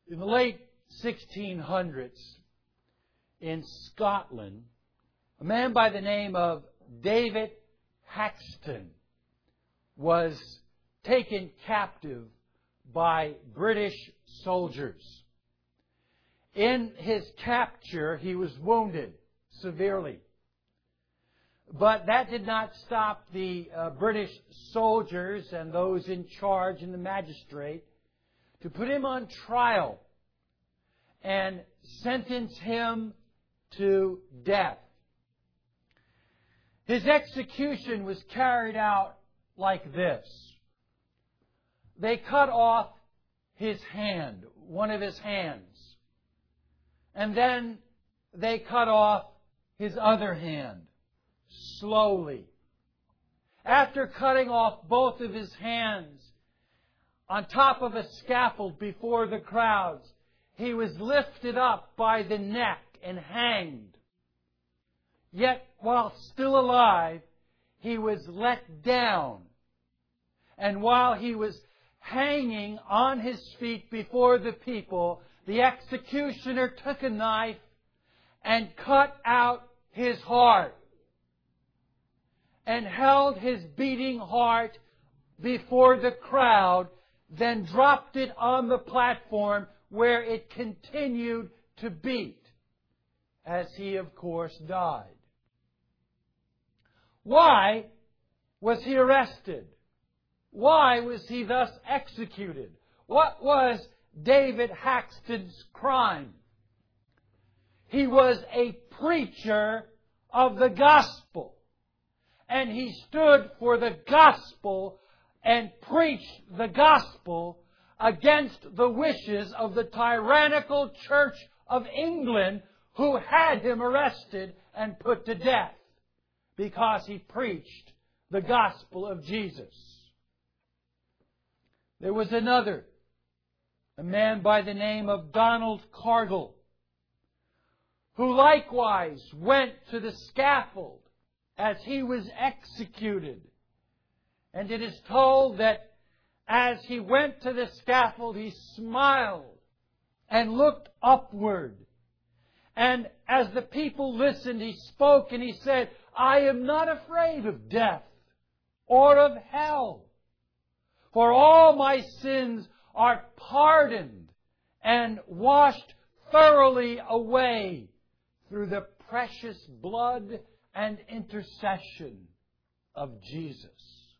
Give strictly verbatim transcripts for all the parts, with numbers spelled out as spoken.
In the late sixteen hundreds, in Scotland, a man by the name of David Haxton was taken captive by British soldiers. In his capture, he was wounded severely. But that did not stop the uh, British soldiers and those in charge and the magistrate to put him on trial and sentence him to death. His execution was carried out like this. They cut off his hand, one of his hands. And then they cut off his other hand, slowly. After cutting off both of his hands, on top of a scaffold before the crowds, he was lifted up by the neck and hanged. Yet, while still alive, he was let down. And while he was hanging on his feet before the people, the executioner took a knife and cut out his heart and held his beating heart before the crowd, then dropped it on the platform where it continued to beat as he, of course, died. Why was he arrested? Why was he thus executed? What was David Haxton's crime? He was a preacher of the gospel. And he stood for the gospel and preached the gospel against the wishes of the tyrannical Church of England, who had him arrested and put to death because he preached the gospel of Jesus. There was another, a man by the name of Donald Cargill, who likewise went to the scaffold as he was executed. And it is told that as he went to the scaffold, he smiled and looked upward. And as the people listened, he spoke and he said, "I am not afraid of death or of hell, for all my sins are pardoned and washed thoroughly away through the precious blood and intercession of Jesus."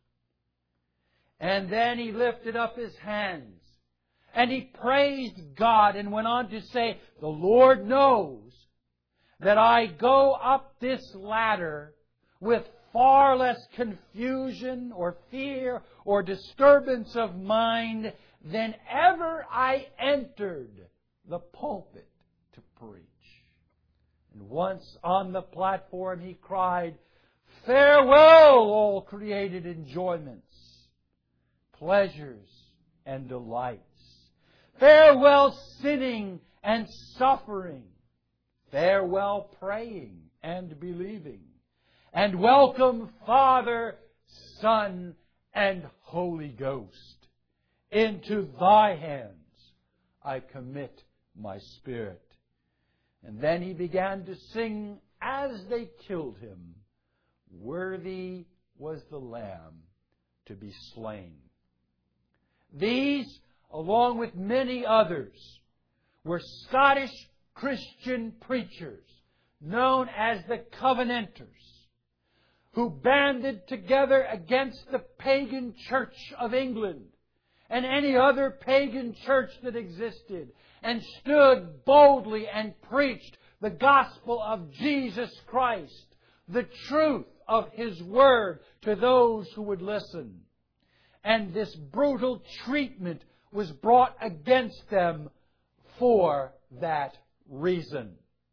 And then he lifted up his hands and he praised God and went on to say, "The Lord knows that I go up this ladder with far less confusion or fear or disturbance of mind than ever I entered the pulpit to preach." And once on the platform he cried, "Farewell, all created enjoyments, pleasures and delights. Farewell sinning and suffering. Farewell praying and believing. And welcome Father, Son, and Holy Ghost. Into thy hands I commit my spirit." And then he began to sing as they killed him, "Worthy was the Lamb to be slain." These, along with many others, were Scottish Christian preachers known as the Covenanters, who banded together against the pagan Church of England and any other pagan church that existed, and stood boldly and preached the gospel of Jesus Christ, the truth of His Word, to those who would listen. And this brutal treatment was brought against them for that reason.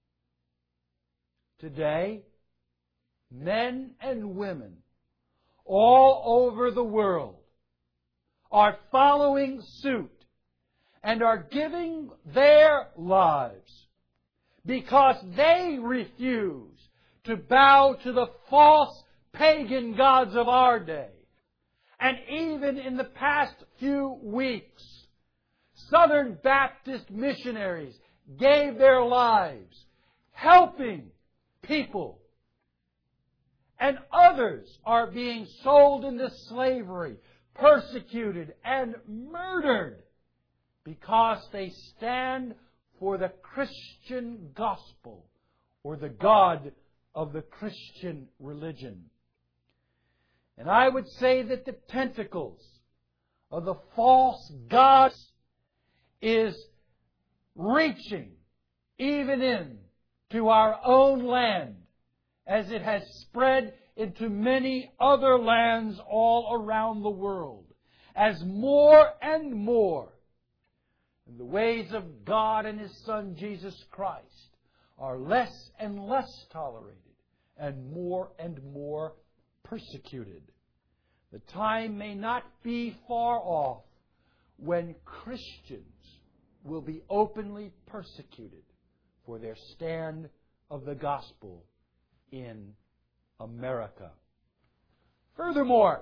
Today, men and women all over the world are following suit and are giving their lives because they refuse to bow to the false pagan gods of our day. And even in the past few weeks, Southern Baptist missionaries gave their lives helping people. And others are being sold into slavery, persecuted, and murdered because they stand for the Christian gospel or the God of the Christian religion. And I would say that the tentacles of the false gods is reaching even in to our own land, as it has spread into many other lands all around the world, as more and more the ways of God and His Son Jesus Christ are less and less tolerated and more and more persecuted. The time may not be far off when Christians will be openly persecuted for their stand of the gospel in America. Furthermore,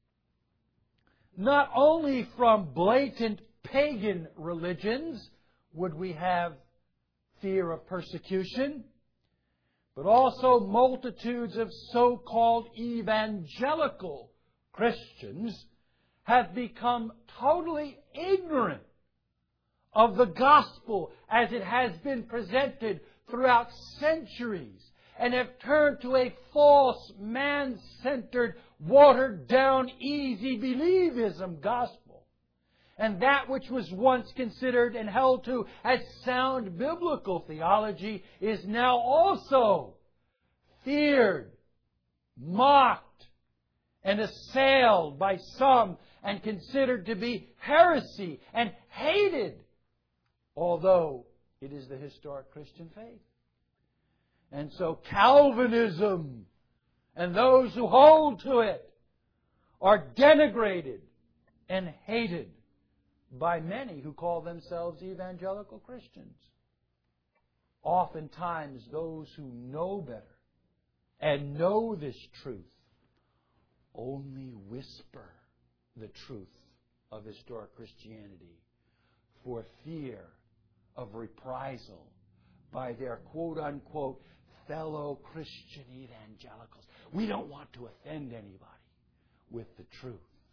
not only from blatant pagan religions would we have fear of persecution, but also multitudes of so-called evangelical Christians have become totally ignorant of the gospel as it has been presented throughout centuries, and have turned to a false, man-centered, watered-down, easy-believism gospel. And that which was once considered and held to as sound biblical theology is now also feared, mocked, and assailed by some and considered to be heresy and hated, although it is the historic Christian faith. And so Calvinism and those who hold to it are denigrated and hated by many who call themselves evangelical Christians. Oftentimes those who know better and know this truth only whisper the truth of historic Christianity for fear of reprisal by their quote-unquote fellow Christian evangelicals. We don't want to offend anybody with the truth.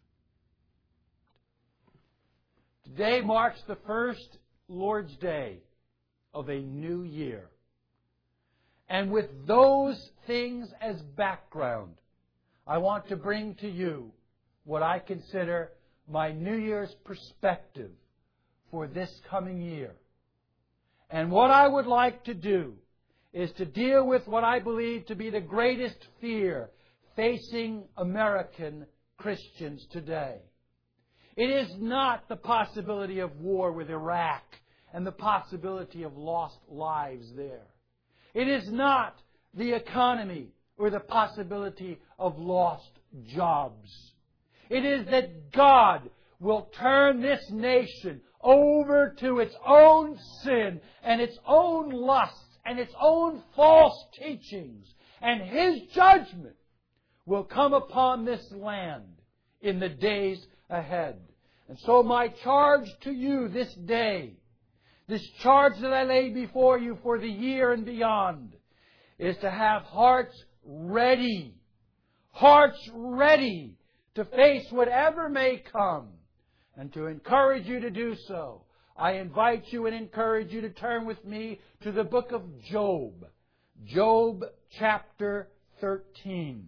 Today marks the first Lord's Day of a new year. And with those things as background, I want to bring to you what I consider my New Year's perspective for this coming year. And what I would like to do is to deal with what I believe to be the greatest fear facing American Christians today. It is not the possibility of war with Iraq and the possibility of lost lives there. It is not the economy or the possibility of lost jobs. It is that God will turn this nation over to its own sin and its own lusts and its own false teachings, and His judgment will come upon this land in the days ahead. And so my charge to you this day, this charge that I lay before you for the year and beyond, is to have hearts ready, hearts ready to face whatever may come. And to encourage you to do so, I invite you and encourage you to turn with me to the book of Job. Job chapter thirteen.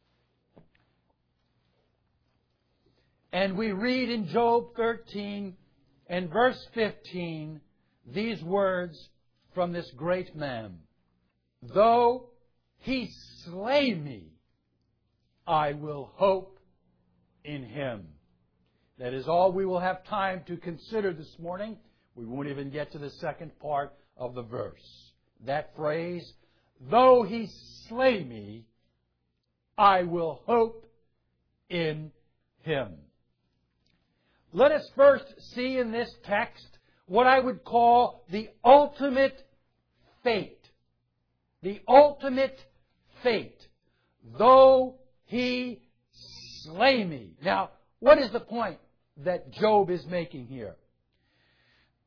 And we read in Job thirteen and verse fifteen these words from this great man. Though he slay me, I will hope in Him. That is all we will have time to consider this morning. We won't even get to the second part of the verse. That phrase, though He slay me, I will hope in Him. Let us first see in this text what I would call the ultimate fate. The ultimate fate. Though He slay me. Now, what is the point that Job is making here?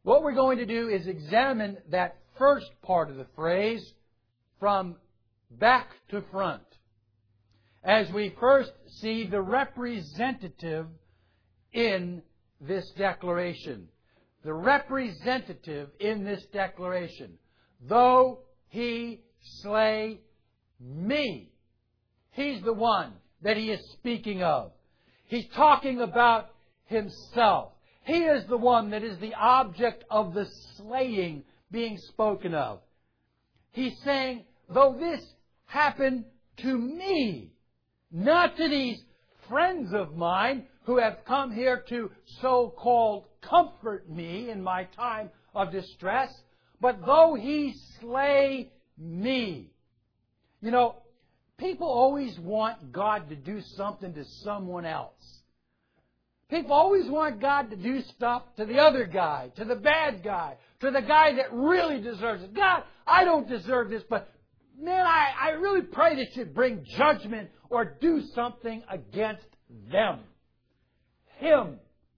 what we're going to do is examine that first part of the phrase from back to front, as we first see the representative in this declaration. The representative in this declaration. Though He slay me. He's the one that He is speaking of. He's talking about Himself. He is the one that is the object of the slaying being spoken of. He's saying, though this happened to me, not to these friends of mine who have come here to so-called comfort me in my time of distress, but though He slay me. You know, people always want God to do something to someone else. People always want God to do stuff to the other guy, to the bad guy, to the guy that really deserves it. God, I don't deserve this, but man, I, I really pray that you bring judgment or do something against them. Him.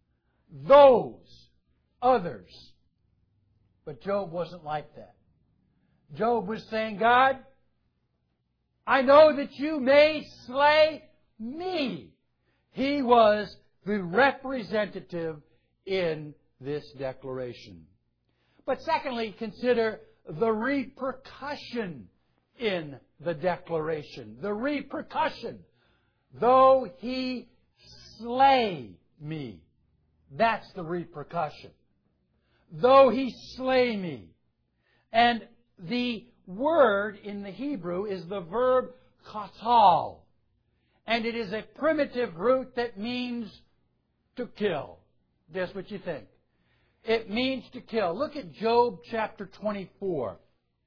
Those. Others. But Job wasn't like that. Job was saying, God, I know that you may slay me. He was the representative in this declaration. But secondly, consider the repercussion in the declaration. The repercussion. Though He slay me. That's the repercussion. Though He slay me. And the word in the Hebrew is the verb qatal. And it is a primitive root that means to kill. Guess what you think? It means to kill. Look at Job chapter twenty-four.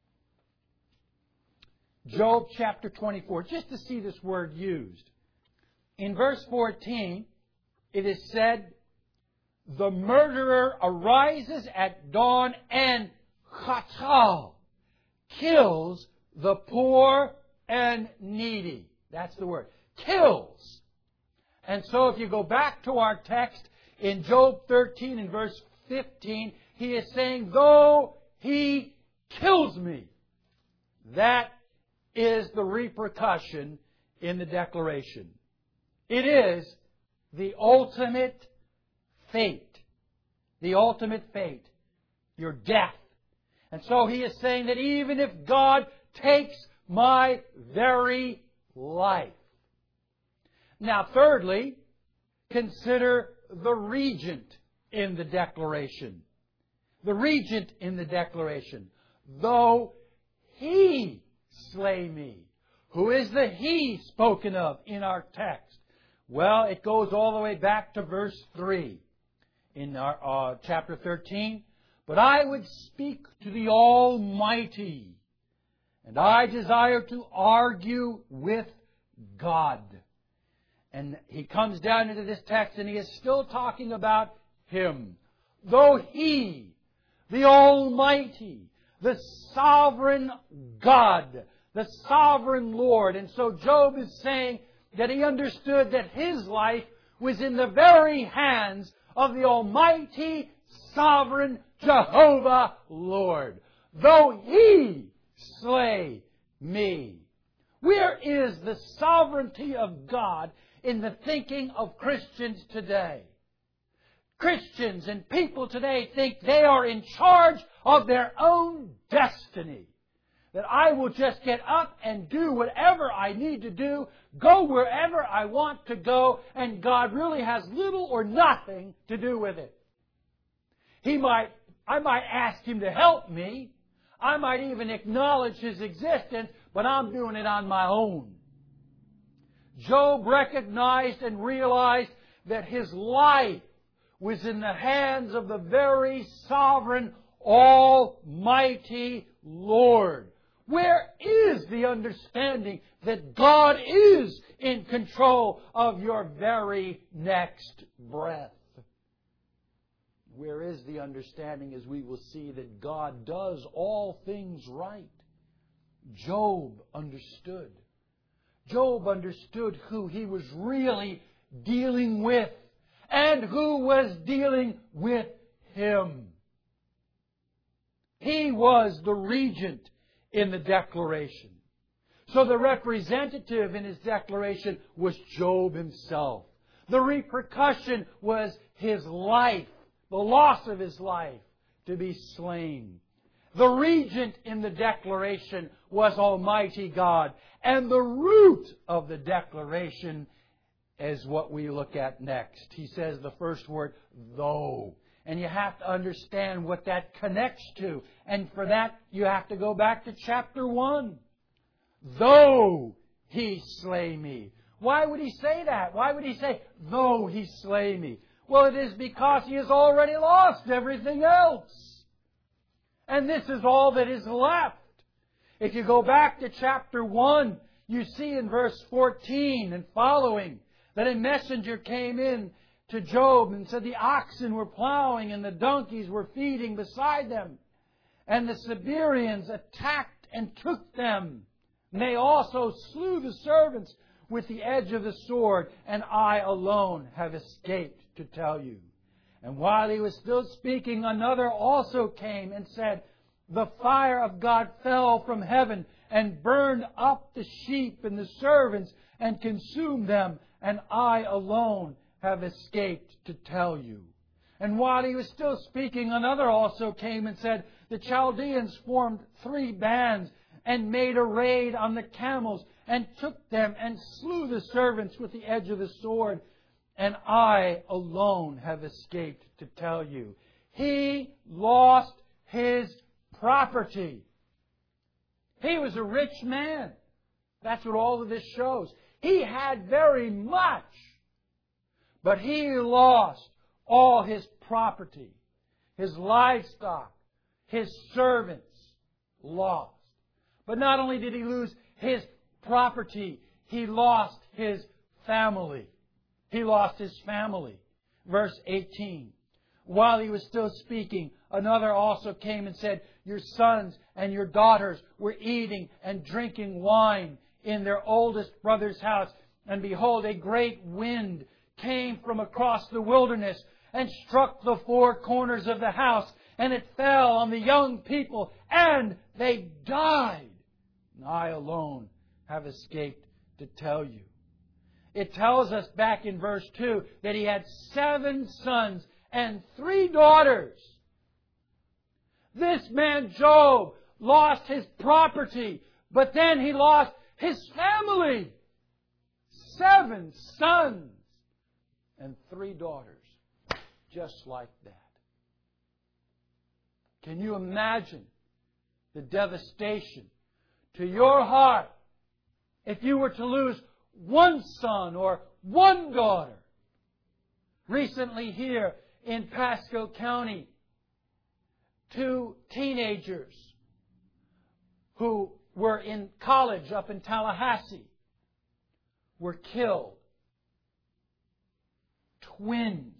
Job chapter twenty-four, just to see this word used. In verse fourteen, it is said, the murderer arises at dawn and qatal, kills the poor and needy. That's the word. Kills. And so if you go back to our text in Job thirteen and verse fifteen, he is saying, though he kills me. That is the repercussion in the declaration. It is the ultimate fate. The ultimate fate. Your death. And so he is saying that even if God takes my very life. Now, thirdly, consider the regent in the declaration. The regent in the declaration. Though he slay me. Who is the he spoken of in our text? Well, it goes all the way back to verse three in our uh, chapter thirteen. But I would speak to the Almighty, and I desire to argue with God. And he comes down into this text and he is still talking about Him. Though He, the Almighty, the sovereign God, the sovereign Lord. And so Job is saying that he understood that his life was in the very hands of the Almighty, sovereign Jehovah Lord. Though He slay me. Where is the sovereignty of God in the thinking of Christians today? Christians and people today think they are in charge of their own destiny. That I will just get up and do whatever I need to do, go wherever I want to go, and God really has little or nothing to do with it. He might, I might ask Him to help me. I might even acknowledge His existence, but I'm doing it on my own. Job recognized and realized that his life was in the hands of the very sovereign, almighty Lord. Where is the understanding that God is in control of your very next breath? Where is the understanding, as we will see, that God does all things right? Job understood. Job understood who he was really dealing with and who was dealing with him. He was the regent in the declaration. So the representative in his declaration was Job himself. The repercussion was his life, the loss of his life, to be slain. The regent in the declaration was Almighty God. And the root of the declaration is what we look at next. He says the first word, though. And you have to understand what that connects to. And for that, you have to go back to chapter one. Though He slay me. Why would He say that? Why would He say, though He slay me? Well, it is because He has already lost everything else. And this is all that is left. If you go back to chapter one, you see in verse fourteen and following that a messenger came in to Job and said the oxen were plowing and the donkeys were feeding beside them. And the Siberians attacked and took them. And they also slew the servants with the edge of the sword, and I alone have escaped to tell you. And while he was still speaking, another also came and said, the fire of God fell from heaven and burned up the sheep and the servants and consumed them, and I alone have escaped to tell you. And while he was still speaking, another also came and said, the Chaldeans formed three bands and made a raid on the camels and took them and slew the servants with the edge of the sword. And I alone have escaped to tell you. He lost his property. He was a rich man. That's what all of this shows. He had very much. But he lost all his property. His livestock. His servants lost. But not only did he lose his property, he lost his family. He lost his family. Verse eighteen. While he was still speaking, another also came and said, your sons and your daughters were eating and drinking wine in their oldest brother's house. And behold, a great wind came from across the wilderness and struck the four corners of the house. And it fell on the young people, and they died. And I alone have escaped to tell you. It tells us back in verse two that he had seven sons and three daughters. This man, Job, lost his property, but then he lost his family. Seven sons and three daughters. Just like that. Can you imagine the devastation to your heart if you were to lose one son or one daughter? Recently here in Pasco County, two teenagers who were in college up in Tallahassee were killed. Twins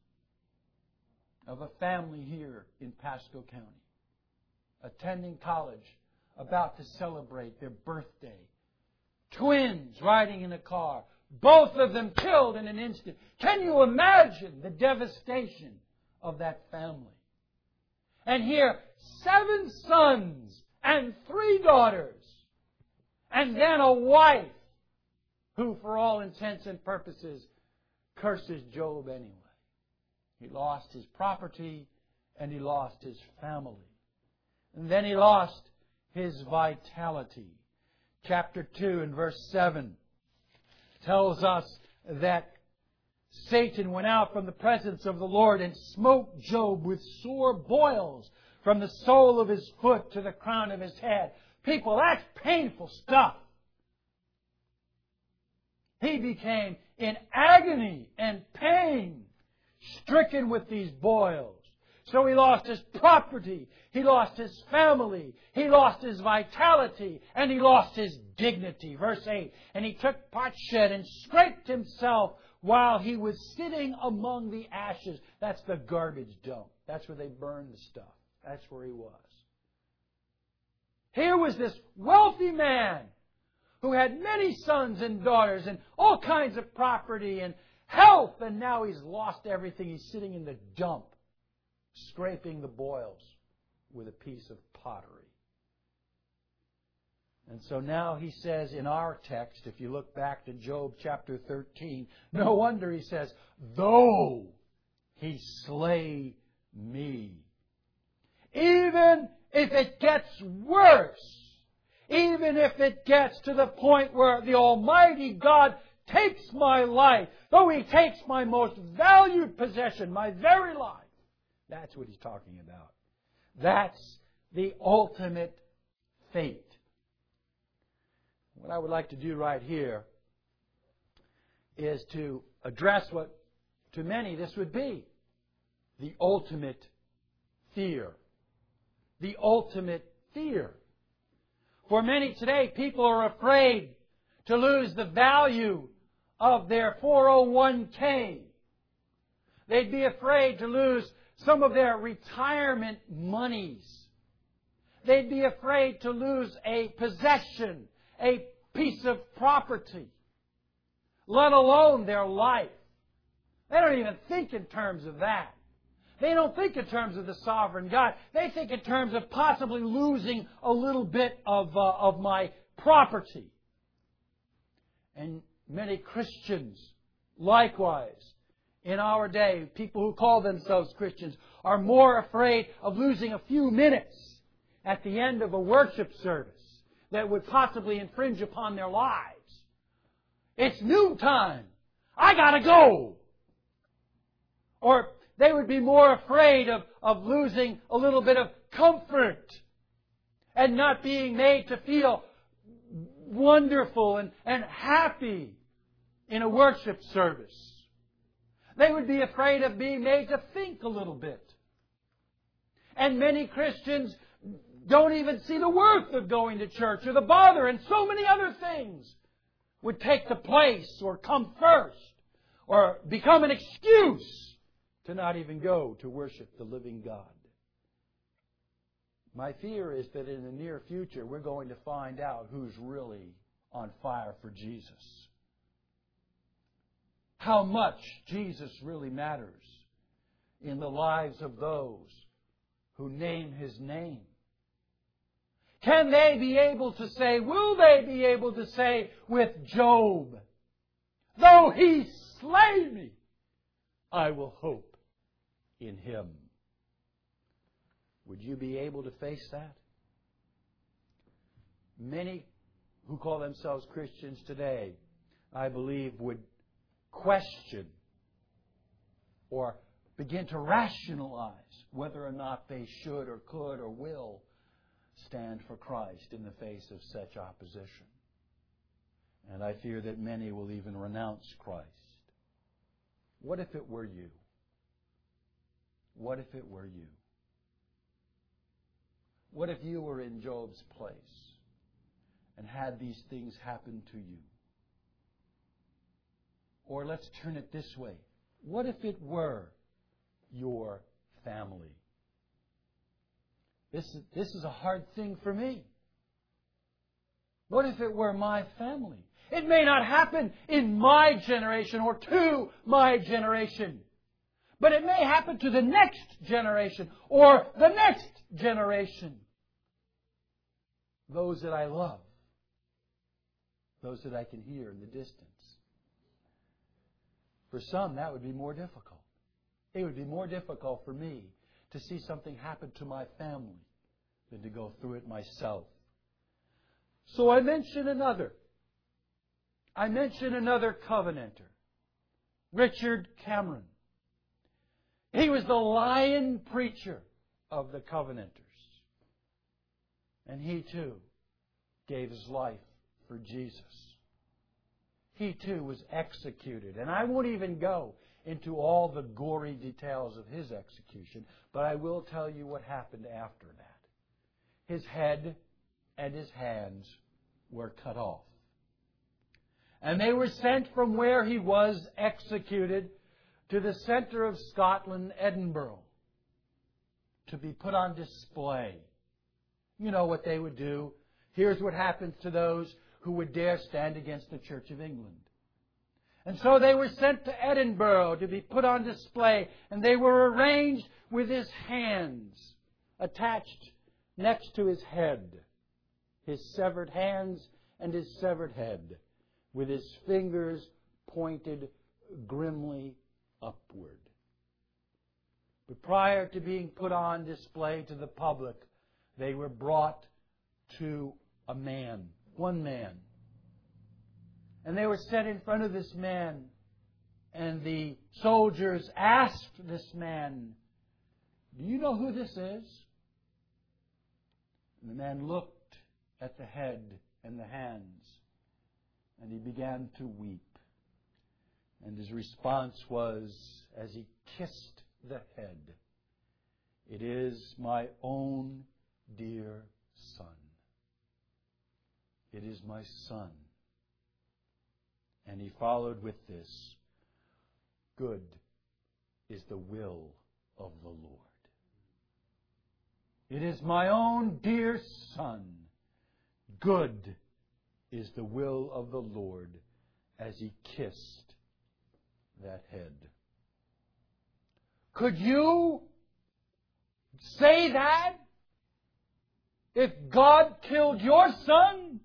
of a family here in Pasco County, attending college, about to celebrate their birthday. Twins riding in a car, both of them killed in an instant. Can you imagine the devastation of that family? And here, seven sons and three daughters, and then a wife who, for all intents and purposes, curses Job anyway. He lost his property and he lost his family. And then he lost his vitality. Chapter two and verse seven tells us that Satan went out from the presence of the Lord and smote Job with sore boils from the sole of his foot to the crown of his head. People, that's painful stuff. He became in agony and pain, stricken with these boils. So he lost his property, he lost his family, he lost his vitality, and he lost his dignity. Verse eight, and he took potsherd and scraped himself while he was sitting among the ashes. That's the garbage dump. That's where they burn the stuff. That's where he was. Here was this wealthy man who had many sons and daughters and all kinds of property and health, and now he's lost everything. He's sitting in the dump, scraping the boils with a piece of pottery. And so now he says in our text, if you look back to Job chapter thirteen, no wonder he says, though he slay me. Even if it gets worse, even if it gets to the point where the Almighty God takes my life, though He takes my most valued possession, my very life, that's what he's talking about. That's the ultimate fate. What I would like to do right here is to address what to many this would be. The ultimate fear. The ultimate fear. For many today, people are afraid to lose the value of their four oh one k. They'd be afraid to lose some of their retirement monies. They'd be afraid to lose a possession, a piece of property, let alone their life. They don't even think in terms of that. They don't think in terms of the sovereign God. They think in terms of possibly losing a little bit of, uh, of my property. And many Christians, likewise, in our day, people who call themselves Christians, are more afraid of losing a few minutes at the end of a worship service that would possibly infringe upon their lives. It's noontime. I gotta go. Or they would be more afraid of, of losing a little bit of comfort and not being made to feel wonderful and, and happy in a worship service. They would be afraid of being made to think a little bit. And many Christians don't even see the worth of going to church or the bother, and so many other things would take the place or come first or become an excuse to not even go to worship the living God. My fear is that in the near future we're going to find out who's really on fire for Jesus. How much Jesus really matters in the lives of those who name His name. Can they be able to say, will they be able to say with Job, though He slay me, I will hope in Him? Would you be able to face that? Many who call themselves Christians today, I believe, would question or begin to rationalize whether or not they should or could or will stand for Christ in the face of such opposition. And I fear that many will even renounce Christ. What if it were you? What if it were you? What if you were in Job's place and had these things happen to you? Or let's turn it this way. What if it were your family? This is, this is a hard thing for me. What if it were my family? It may not happen in my generation or to my generation, but it may happen to the next generation or the next generation. Those that I love. Those that I can hear in the distance. For some, that would be more difficult. It would be more difficult for me to see something happen to my family than to go through it myself. So I mention another. I mention another Covenanter, Richard Cameron. He was the lion preacher of the Covenanters. And he too gave his life for Jesus. He too was executed. And I won't even go into all the gory details of his execution, but I will tell you what happened after that. His head and his hands were cut off. And they were sent from where he was executed to the centre of Scotland, Edinburgh, to be put on display. You know what they would do. Here's what happens to those who would dare stand against the Church of England. And so they were sent to Edinburgh to be put on display, and they were arranged with his hands attached next to his head, his severed hands and his severed head, with his fingers pointed grimly upward. But prior to being put on display to the public, they were brought to a man, one man. And they were set in front of this man, and the soldiers asked this man, "Do you know who this is?" And the man looked at the head and the hands, and he began to weep. And his response was, as he kissed the head, "It is my own dear son. It is my son." And he followed with this, "Good is the will of the Lord." It is my own dear son. Good is the will of the Lord, as he kissed that head. Could you say that if God killed your son?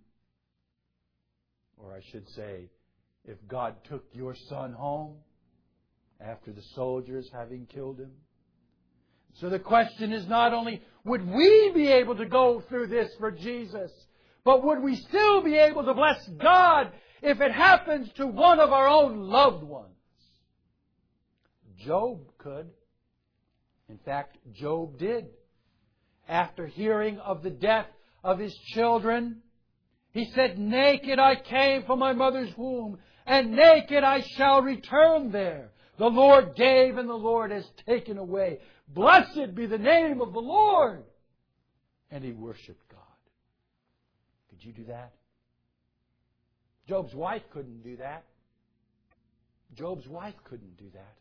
Or I should say, if God took your son home after the soldiers having killed him? So the question is not only would we be able to go through this for Jesus, but would we still be able to bless God if it happens to one of our own loved ones? Job could. In fact, Job did. After hearing of the death of his children, he said, "Naked I came from my mother's womb, and naked I shall return there. The Lord gave, and the Lord has taken away. Blessed be the name of the Lord." And he worshipped God. Could you do that? Job's wife couldn't do that. Job's wife couldn't do that.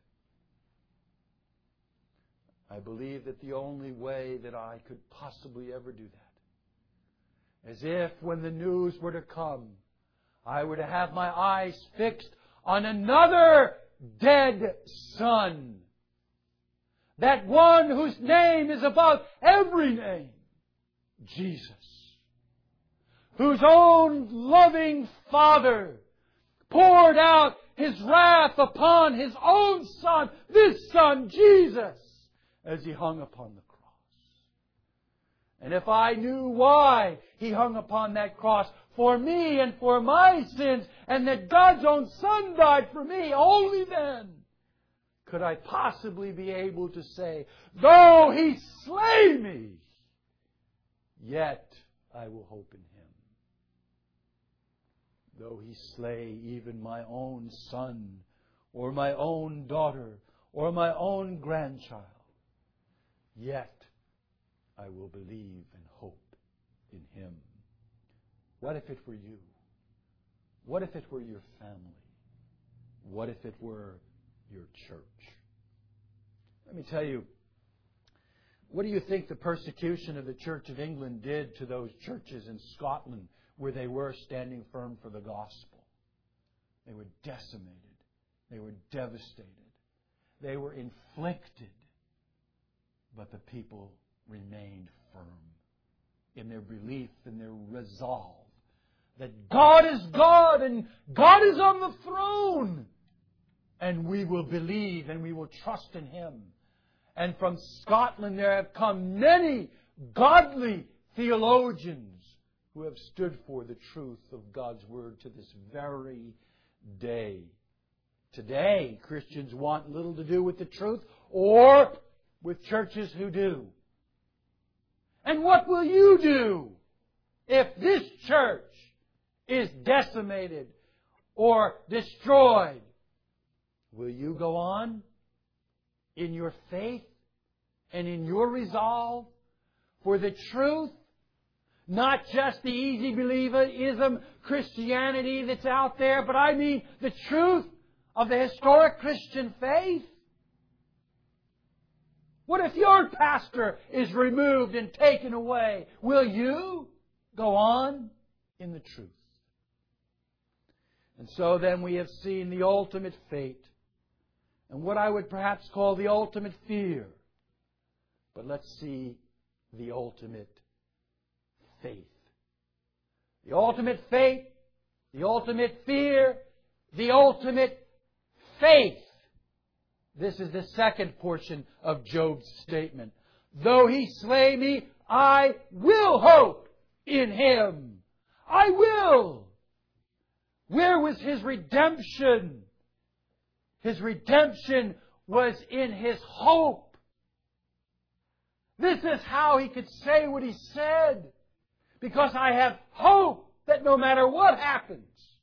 I believe that the only way that I could possibly ever do that, as if when the news were to come, I were to have my eyes fixed on another dead son. That one whose name is above every name, Jesus. Whose own loving Father poured out His wrath upon His own Son, this Son, Jesus, as He hung upon the cross. And if I knew why He hung upon that cross, for me and for my sins, and that God's own Son died for me, only then could I possibly be able to say, though He slay me, yet I will hope in Him. Though He slay even my own son, or my own daughter, or my own grandchild, yet I will believe and hope in Him. What if it were you? What if it were your family? What if it were your church? Let me tell you, what do you think the persecution of the Church of England did to those churches in Scotland where they were standing firm for the gospel? They were decimated. They were devastated. They were inflicted. But the people remained firm in their belief, in their resolve that God is God and God is on the throne. And we will believe and we will trust in Him. And from Scotland there have come many godly theologians who have stood for the truth of God's Word to this very day. Today, Christians want little to do with the truth or with churches who do. And what will you do if this church is decimated or destroyed? Will you go on in your faith and in your resolve for the truth? Not just the easy believism Christianity that's out there, but I mean the truth of the historic Christian faith. What if your pastor is removed and taken away? Will you go on in the truth? And so then we have seen the ultimate fate and what I would perhaps call the ultimate fear. But let's see the ultimate faith. The ultimate faith, the ultimate fear, the ultimate faith. This is the second portion of Job's statement. Though he slay me, I will hope in Him. I will. Where was his redemption? His redemption was in his hope. This is how he could say what he said. Because I have hope that no matter what happens,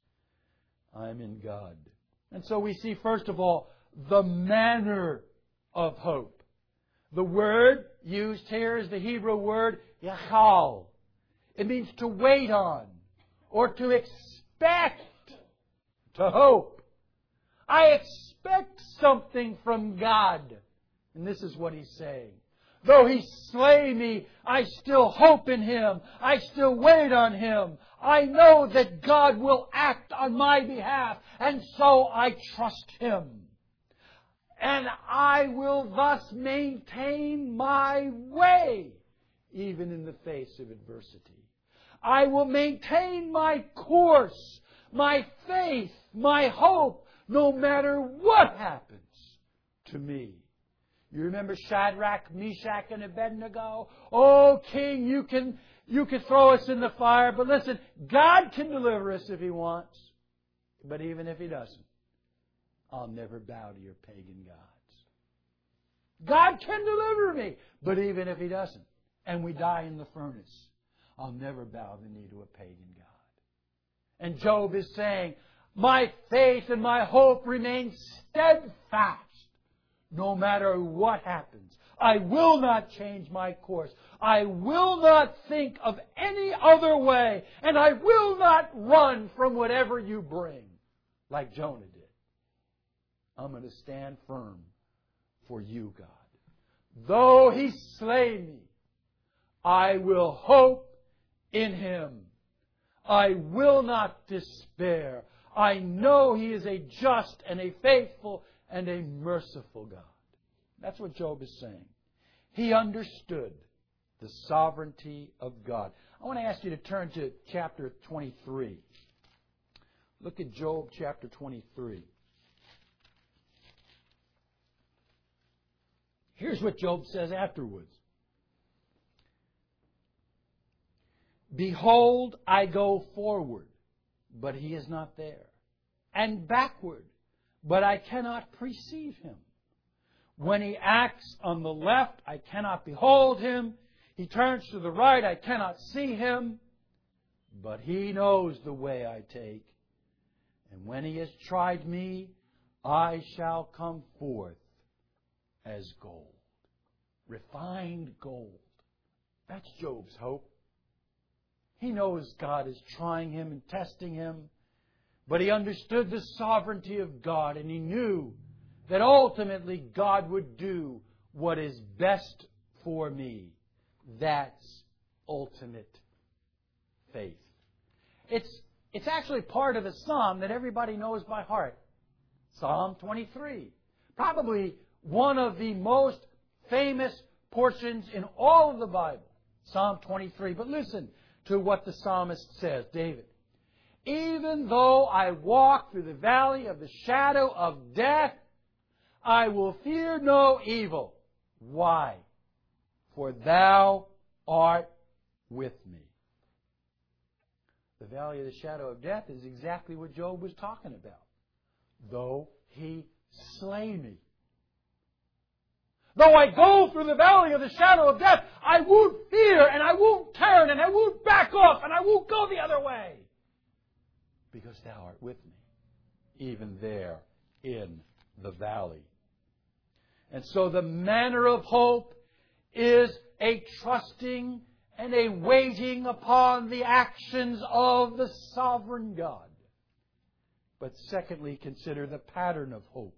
I'm in God. And so we see, first of all, the manner of hope. The word used here is the Hebrew word yachal. It means to wait on or to expect, to hope. I expect something from God. And this is what he's saying. Though He slay me, I still hope in Him. I still wait on Him. I know that God will act on my behalf, and so I trust Him. And I will thus maintain my way, even in the face of adversity. I will maintain my course, my faith, my hope, no matter what happens to me. You remember Shadrach, Meshach, and Abednego? Oh, King, you can, you can throw us in the fire, but listen, God can deliver us if He wants. But even if He doesn't, I'll never bow to your pagan gods. God can deliver me, but even if He doesn't, and we die in the furnace, I'll never bow the knee to a pagan god. And Job is saying, my faith and my hope remain steadfast. No matter what happens, I will not change my course. I will not think of any other way. And I will not run from whatever you bring, like Jonah did. I'm going to stand firm for you, God. Though He slay me, I will hope in Him. I will not despair. I know He is a just and a faithful and a merciful God. That's what Job is saying. He understood the sovereignty of God. I want to ask you to turn to chapter twenty-three. Look at Job chapter twenty-three. Here's what Job says afterwards. Behold, I go forward, but He is not there, and backward, but I cannot perceive Him. When He acts on the left, I cannot behold Him. He turns to the right, I cannot see Him. But He knows the way I take. And when He has tried me, I shall come forth as gold. Refined gold. That's Job's hope. He knows God is trying him and testing him. But he understood the sovereignty of God, and he knew that ultimately God would do what is best for me. That's ultimate faith. It's, it's actually part of a psalm that everybody knows by heart. Psalm twenty-three. Probably one of the most famous portions in all of the Bible. Psalm twenty-three. But listen to what the psalmist says, David. Even though I walk through the valley of the shadow of death, I will fear no evil. Why? For Thou art with me. The valley of the shadow of death is exactly what Job was talking about. Though He slay me. Though I go through the valley of the shadow of death, I won't fear, and I won't turn, and I won't back off, and I won't go the other way. Because Thou art with me, even there in the valley. And so the manner of hope is a trusting and a waiting upon the actions of the sovereign God. But secondly, consider the pattern of hope.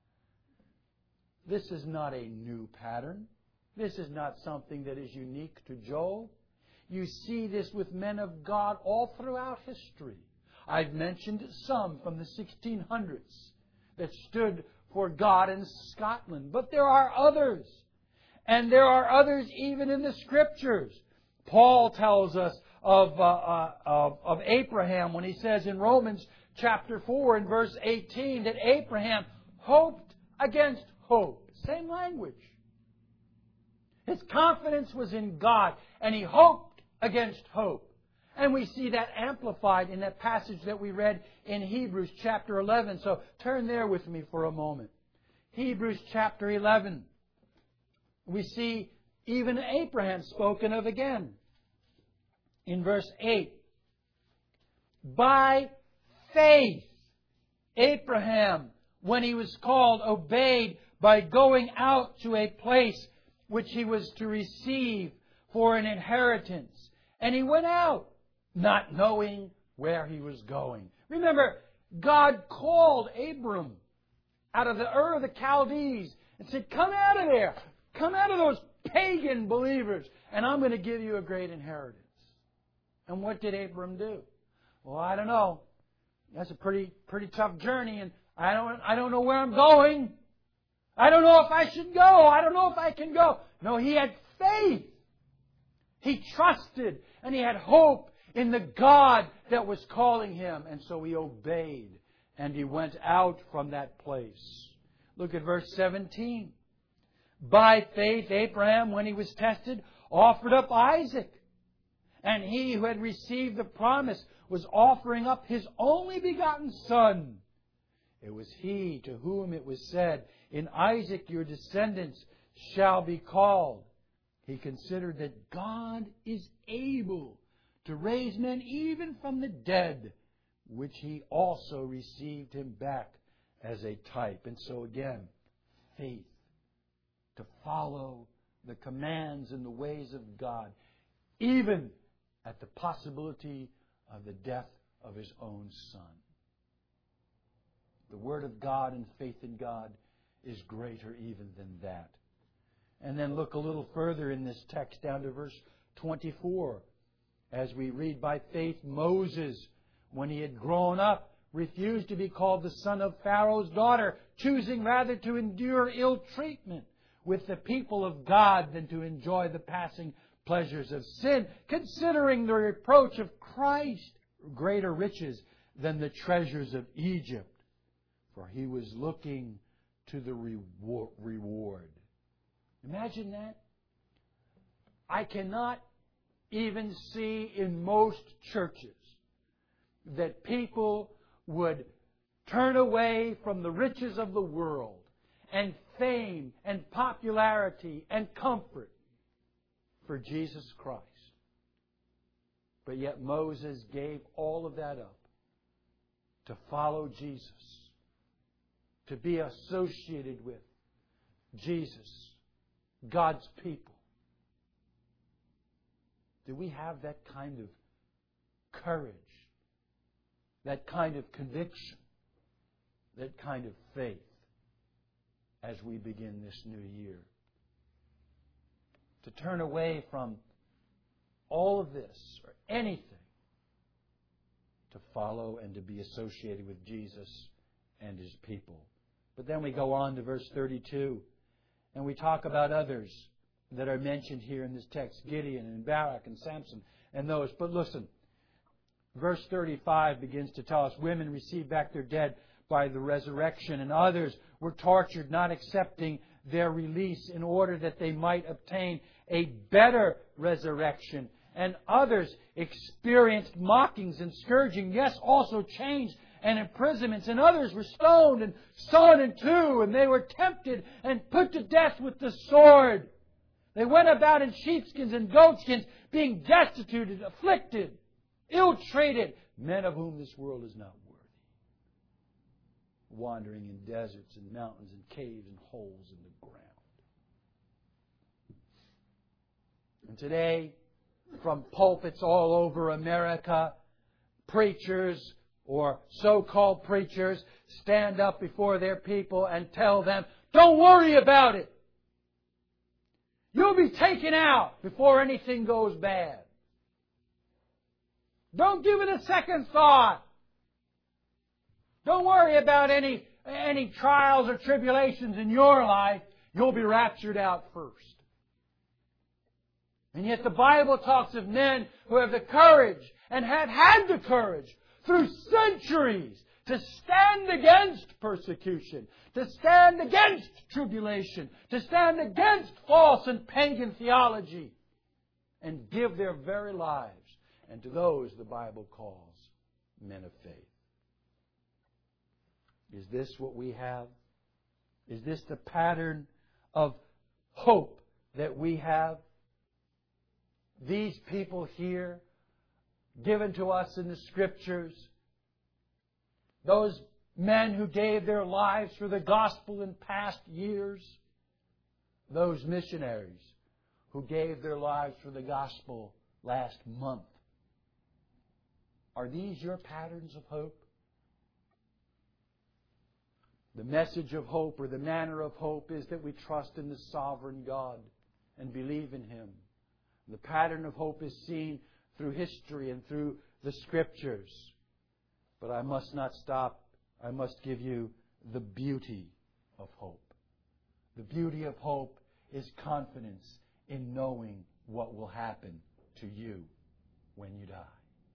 This is not a new pattern. This is not something that is unique to Job. You see this with men of God all throughout history. I've mentioned some from the sixteen hundreds that stood for God in Scotland. But there are others. And there are others even in the Scriptures. Paul tells us of, uh, uh, of, of Abraham when he says in Romans chapter four and verse eighteen that Abraham hoped against hope. Same language. His confidence was in God, and he hoped against hope. And we see that amplified in that passage that we read in Hebrews chapter eleven. So turn there with me for a moment. Hebrews chapter eleven. We see even Abraham spoken of again. In verse eight. By faith, Abraham, when he was called, obeyed by going out to a place which he was to receive for an inheritance. And he went out, not knowing where he was going. Remember, God called Abram out of the Ur of the Chaldees and said, come out of there. Come out of those pagan believers, and I'm going to give you a great inheritance. And what did Abram do? Well, I don't know. That's a pretty pretty tough journey, and I don't I don't know where I'm going. I don't know if I should go. I don't know if I can go. No, he had faith. He trusted, and he had hope in the God that was calling him. And so he obeyed, and he went out from that place. Look at verse seventeen. By faith, Abraham, when he was tested, offered up Isaac. And he who had received the promise was offering up his only begotten son. It was he to whom it was said, in Isaac your descendants shall be called. He considered that God is able to raise men even from the dead, which he also received him back as a type. And so again, faith. To follow the commands and the ways of God, even at the possibility of the death of his own son. The Word of God and faith in God is greater even than that. And then look a little further in this text down to verse twenty-four. As we read, by faith Moses, when he had grown up, refused to be called the son of Pharaoh's daughter, choosing rather to endure ill treatment with the people of God than to enjoy the passing pleasures of sin, considering the reproach of Christ greater riches than the treasures of Egypt. For he was looking to the reward. Imagine that. I cannot even see in most churches that people would turn away from the riches of the world and fame and popularity and comfort for Jesus Christ. But yet Moses gave all of that up to follow Jesus, to be associated with Jesus, God's people. Do we have that kind of courage, that kind of conviction, that kind of faith as we begin this new year? To turn away from all of this or anything to follow and to be associated with Jesus and His people. But then we go on to verse thirty-two, and we talk about others that are mentioned here in this text, Gideon and Barak and Samson and those. But listen, verse thirty-five begins to tell us women received back their dead by the resurrection, and others were tortured, not accepting their release in order that they might obtain a better resurrection. And others experienced mockings and scourging, yes, also chains and imprisonments. And others were stoned and sawn in two, and they were tempted and put to death with the sword. They went about in sheepskins and goatskins, being destitute, afflicted, ill-treated, men of whom this world is not worthy, wandering in deserts and mountains and caves and holes in the ground. And today, from pulpits all over America, preachers or so-called preachers stand up before their people and tell them, don't worry about it. You'll be taken out before anything goes bad. Don't give it a second thought. Don't worry about any, any trials or tribulations in your life. You'll be raptured out first. And yet the Bible talks of men who have the courage and have had the courage through centuries to stand against persecution, to stand against tribulation, to stand against false and pagan theology, and give their very lives. And to those the Bible calls men of faith. Is this what we have? Is this the pattern of hope that we have? These people here, given to us in the Scriptures, those men who gave their lives for the gospel in past years, those missionaries who gave their lives for the gospel last month, are these your patterns of hope? The message of hope, or the manner of hope, is that we trust in the sovereign God and believe in Him. The pattern of hope is seen through history and through the Scriptures. But I must not stop. I must give you the beauty of hope. The beauty of hope is confidence in knowing what will happen to you when you die.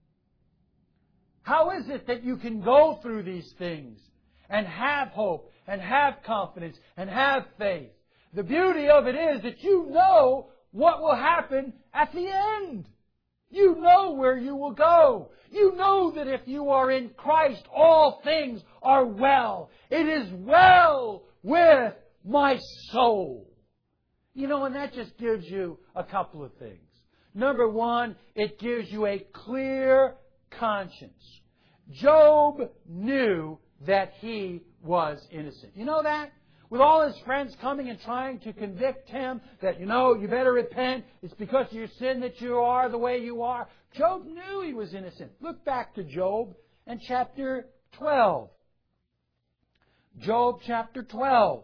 How is it that you can go through these things and have hope and have confidence and have faith? The beauty of it is that you know what will happen at the end. You know where you will go. You know that if you are in Christ, all things are well. It is well with my soul. You know, and that just gives you a couple of things. Number one, it gives you a clear conscience. Job knew that he was innocent. You know that? With all his friends coming and trying to convict him that, you know, you better repent. It's because of your sin that you are the way you are. Job knew he was innocent. Look back to Job and chapter twelve. Job chapter twelve.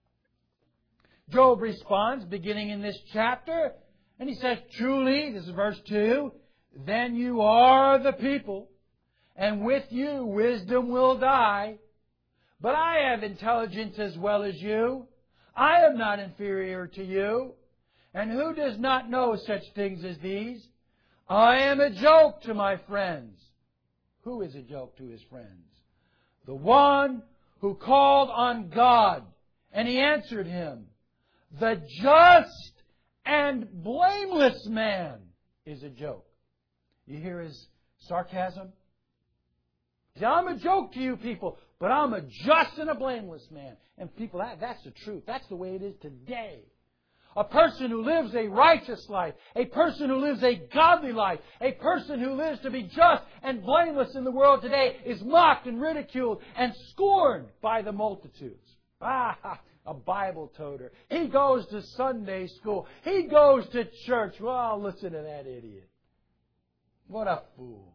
Job responds, beginning in this chapter, and he says, truly, this is verse two, then you are the people, and with you wisdom will die. But I have intelligence as well as you. I am not inferior to you. And who does not know such things as these? I am a joke to my friends. Who is a joke to his friends? The one who called on God, and He answered him. The just and blameless man is a joke. You hear his sarcasm? See, I'm a joke to you people, but I'm a just and a blameless man. And people, that, that's the truth. That's the way it is today. A person who lives a righteous life, a person who lives a godly life, a person who lives to be just and blameless in the world today is mocked and ridiculed and scorned by the multitudes. Ah, a Bible toter. He goes to Sunday school. He goes to church. Well, listen to that idiot. What a fool.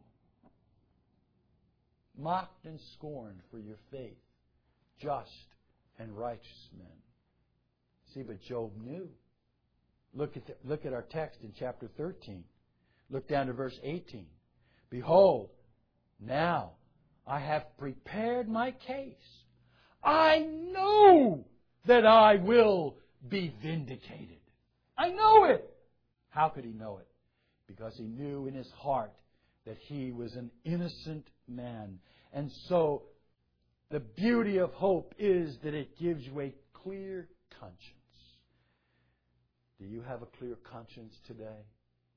Mocked and scorned for your faith. Just and righteous men. See, but Job knew. Look at, the, look at our text in chapter thirteen. Look down to verse eighteen. Behold, now I have prepared my case. I know that I will be vindicated. I know it. How could he know it? Because he knew in his heart that he was an innocent man. And so the beauty of hope is that it gives you a clear conscience. Do you have a clear conscience today?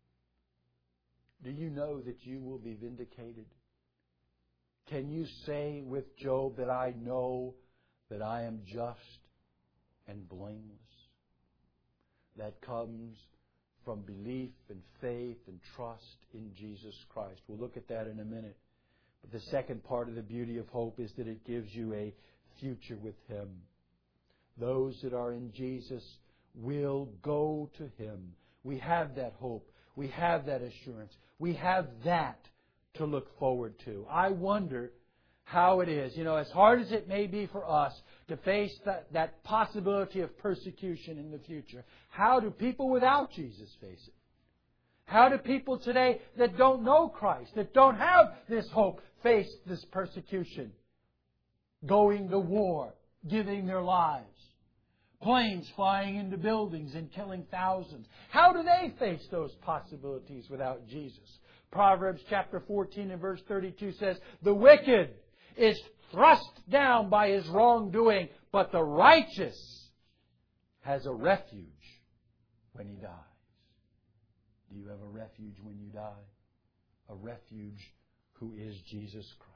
Do you know that you will be vindicated? Can you say with Job that I know that I am just and blameless? That comes from belief and faith and trust in Jesus Christ. We'll look at that in a minute. But the second part of the beauty of hope is that it gives you a future with Him. Those that are in Jesus will go to Him. We have that hope. We have that assurance. We have that to look forward to. I wonder how it is, you know, as hard as it may be for us to face that, that possibility of persecution in the future, how do people without Jesus face it? How do people today that don't know Christ, that don't have this hope, face this persecution? Going to war, giving their lives. planes flying into buildings and killing thousands. How do they face those possibilities without Jesus? Proverbs chapter fourteen and verse thirty-two says, "The wicked is thrust down by his wrongdoing, but the righteous has a refuge when he dies." Do you have a refuge when you die? A refuge who is Jesus Christ.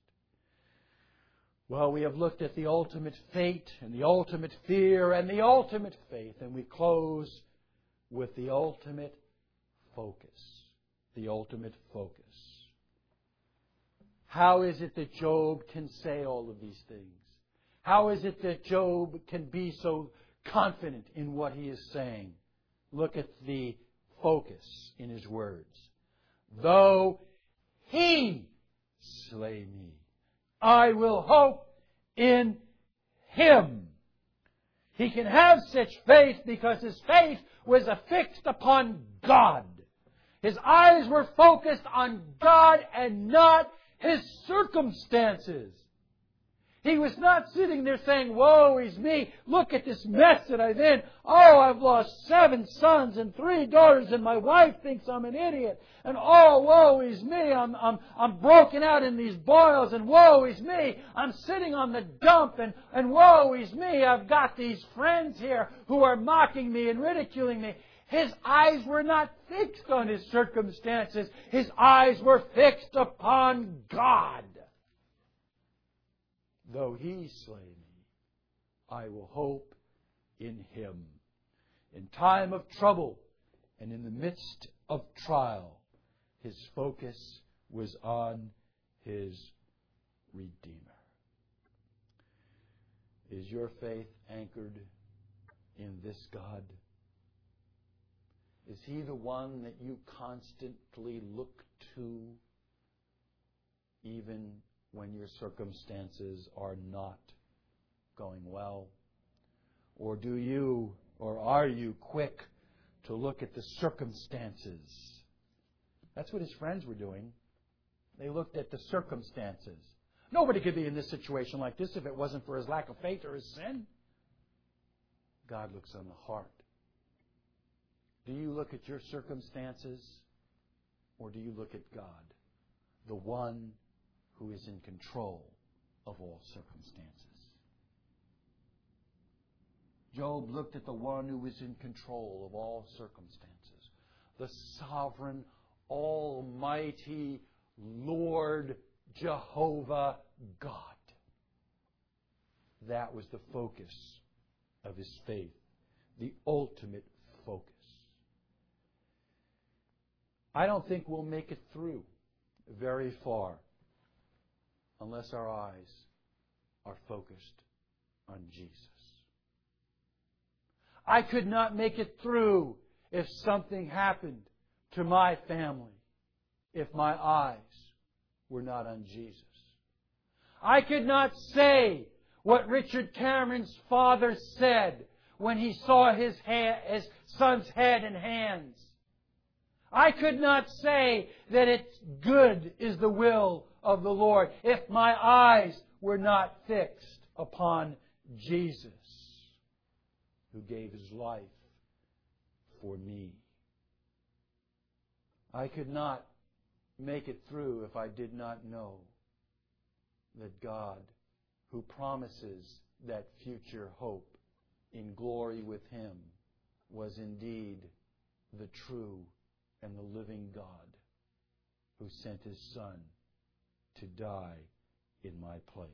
Well, we have looked at the ultimate fate and the ultimate fear and the ultimate faith, and we close with the ultimate focus. The ultimate focus. How is it that Job can say all of these things? How is it that Job can be so confident in what he is saying? Look at the focus in his words. Though he slay me, I will hope in Him. He can have such faith because his faith was affixed upon God. His eyes were focused on God and not his circumstances. He was not sitting there saying, "Woe is me, look at this mess that I'm in. Oh, I've lost seven sons and three daughters and my wife thinks I'm an idiot. And oh, woe is me, I'm, I'm, I'm broken out in these boils and woe is me, I'm sitting on the dump and, and woe is me, I've got these friends here who are mocking me and ridiculing me." His eyes were not fixed on his circumstances. His eyes were fixed upon God. Though He slay me, I will hope in Him. In time of trouble and in the midst of trial, his focus was on his Redeemer. Is your faith anchored in this God? Is He the one that you constantly look to, even when your circumstances are not going well? Or do you, or are you quick to look at the circumstances? That's what his friends were doing. They looked at the circumstances. Nobody could be in this situation like this if it wasn't for his lack of faith or his sin. God looks on the heart. Do you look at your circumstances, or do you look at God, the one who is in control of all circumstances? Job looked at the one who was in control of all circumstances, the sovereign, almighty Lord Jehovah God. That was the focus of his faith, the ultimate focus. I don't think we'll make it through very far unless our eyes are focused on Jesus. I could not make it through if something happened to my family, if my eyes were not on Jesus. I could not say what Richard Cameron's father said when he saw his, ha- his son's head and hands. I could not say that it's good is the will of the Lord if my eyes were not fixed upon Jesus, who gave His life for me. I could not make it through if I did not know that God, who promises that future hope in glory with Him, was indeed the true and the living God who sent His Son to die in my place.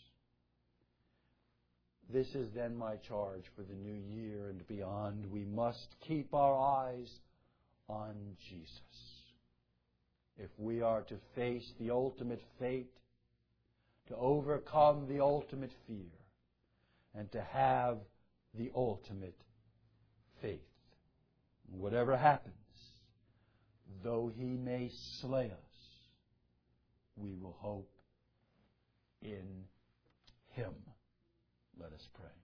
This is then my charge for the new year and beyond. We must keep our eyes on Jesus. If we are to face the ultimate fate, to overcome the ultimate fear, and to have the ultimate faith. Whatever happens, though He may slay us, we will hope in Him. Let us pray.